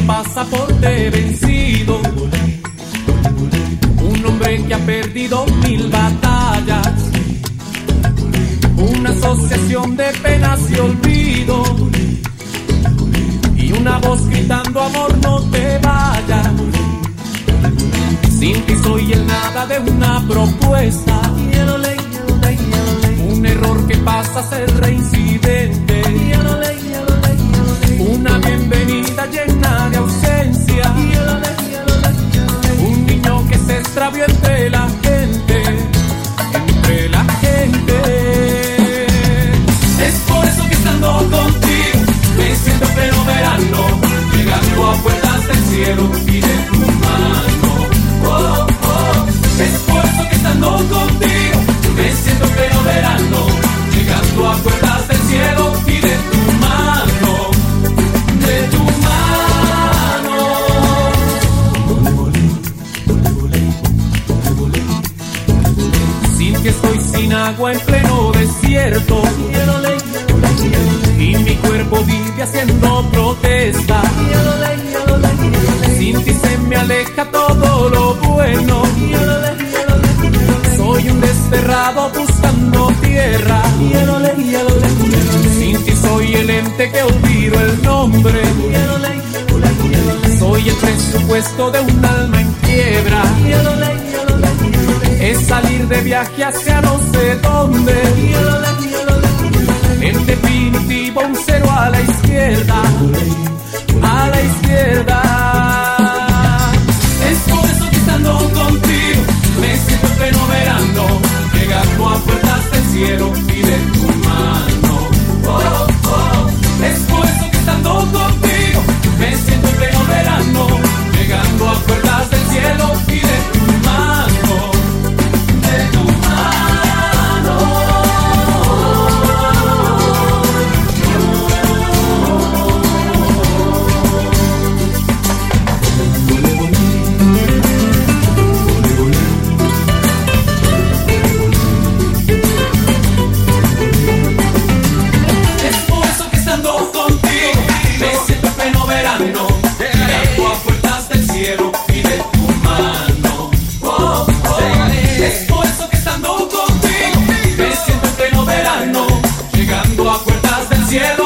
pasaporte vencido, un hombre que ha perdido 1000 batallas, una asociación de penas y olvido, y una voz gritando amor no te vayas. Sin ti soy el nada de una propuesta, un error que pasa a ser reincidente, una bienvenida llena de ausencia, un niño que se extravió entre la gente, entre la gente. Es por eso que estando contigo me siento en pleno verano, llegando a puertas del cielo y de tu mano. Oh, oh. Es por eso que estando contigo me siento en pleno verano, llegando a puertas del cielo y de tu mano, de tu mano. Sin que estoy sin agua en pleno desierto, y mi cuerpo vive haciendo protesta. Sin ti se me aleja todo lo bueno, soy un desterrado buscando tierra. Sin ti soy el ente que olvido el nombre, soy el presupuesto de un alma en quiebra. Es salir de viaje hacia no sé dónde, en definitivo un cero a la izquierda, a la izquierda. Es por eso que estando contigo me siento en pleno verano, llegando a puertas del cielo y de tu mano. Oh, oh. Es por eso que estando contigo me siento en pleno verano, llegando a puertas del cielo y de tu mano, de tu mano. Es por eso que estando contigo me siento en pleno verano, llegando a puertas del cielo y de tu mano. Oh, oh. Es por eso que estando contigo me siento en pleno verano, llegando a puertas del cielo.